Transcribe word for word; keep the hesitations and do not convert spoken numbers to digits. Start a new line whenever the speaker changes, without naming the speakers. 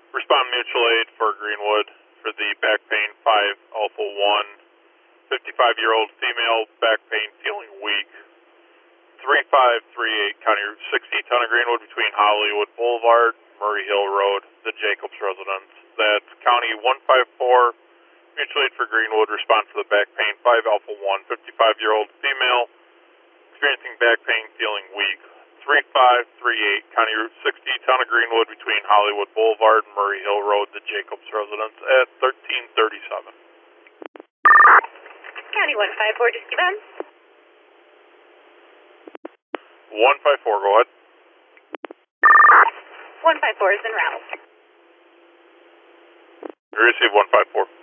Respond mutual aid for Greenwood for the back pain five Alpha one. fifty-five-year-old female, back pain, feeling weak. three five three eight County Route sixty, Town of Greenwood between Hollywood Boulevard, Murray Hill Road, the Jacobs residence. That's County one five four, mutual aid for Greenwood, respond for the back pain five Alpha one. fifty-five-year-old female, experiencing back pain, feeling weak. three five three eight County Route sixty, Town of Greenwood between Hollywood Boulevard and Murray Hill Road, the Jacobs residence at thirteen thirty-seven.
County one five four, just give them.
one five four, go ahead.
one five four is en route.
You received one five four.